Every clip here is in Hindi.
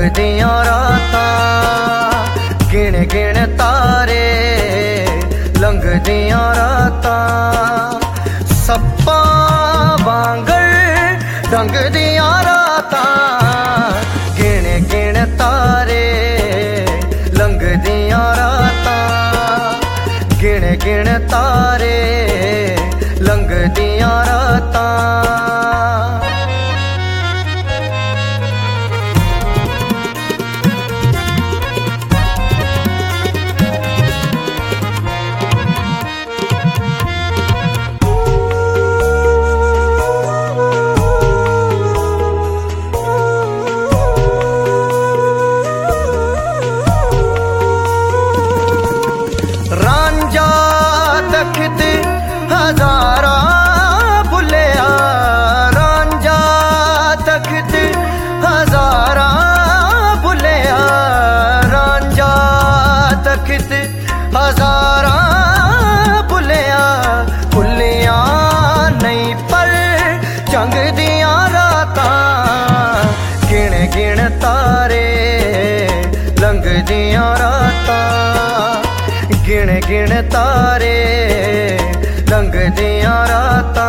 लंघदियां रातां गिण गिण तारे लंघदियां रातां सप्पां वांगर लंघदियां रातां गिण गिण तारे लंघदियां रातां गिण गिण तारे लंघदियां रातां। रांझा तख्त हजारा भुलिया रांझा तख्त हजारा भुलिया रांझा तख्त हजारा भुलिया भुलिया नहीं पर जंग दियां रातां गिण गिण तारे लंघदियां रातां गिण गिण तारे लंघदियां रातां।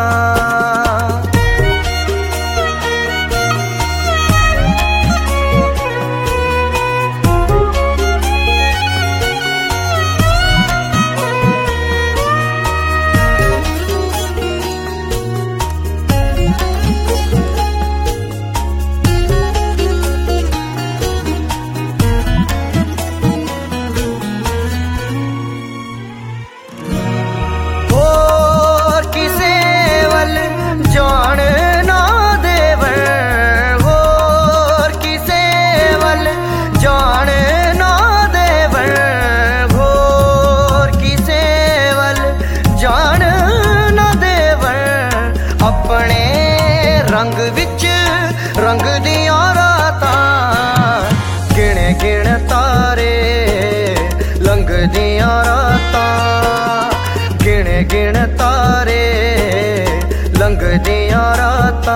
अपने रंग विच रंग दियां रातां गिण गिण तारे लंघदियां रातां गिण गिण तारे लंघदियां रातां।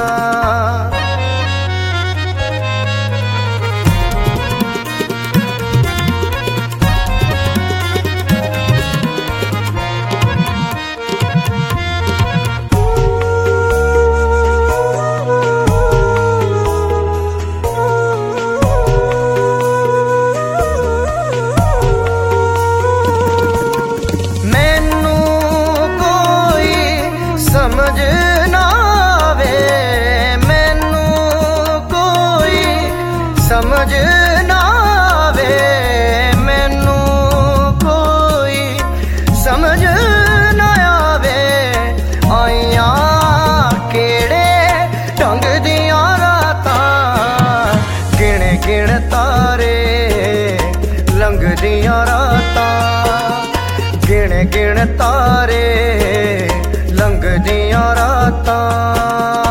समझ ना आवे मैनू कोई समझ ना आवे मैनू कोई समझ ना आवे आइयां केड़े ढंग दियां रातां गिण गिण तारे लंघदियां रातां गिण गिण तारे लंघदियां रातां।